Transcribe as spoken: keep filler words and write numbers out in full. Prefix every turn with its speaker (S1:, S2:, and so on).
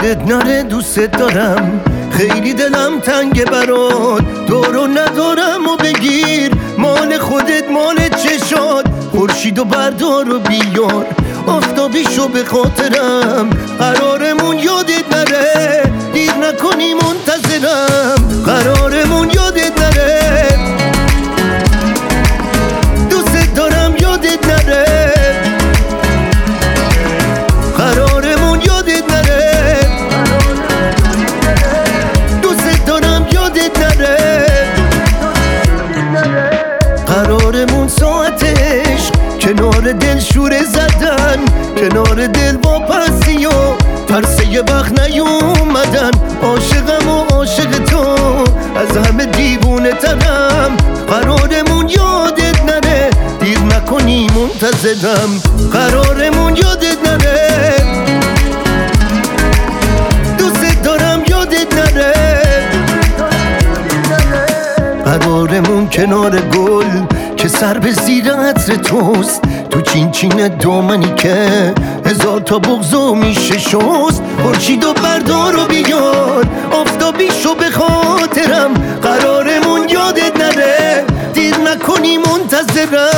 S1: یادت نره دوست دارم، خیلی دلم تنگ برات، دارو ندارم و بگیر مال خودت مال چشات. خورشید و بردار و بیار آفتابیشو به خاطرم، قرارمون یادت نره دیر نکنی منتظرم، قرارمون یادت نره دوست دارم یادت نره، قرارمون یادت نره دوست دارم یادت نره، قرارمون ساعتش کنار دل شوره زدن، کنار دل با پسی و پرسه وقت نیومدن. عاشقم و عاشق تو از همه دیوونه ترم، قرارمون یادت نره دیر نکنی منتظرم، قرارمون یادت نره دوست دارم یادت نره، قرارمون کنار گل که سر به زیر عطر توست، تو چین چین دامنی که هزار تا بغضو میشه شست. خورشید و بردار و بیار آفتابیشو به خاطرم، قرارمون یادت نره دیر نکنی منتظرم.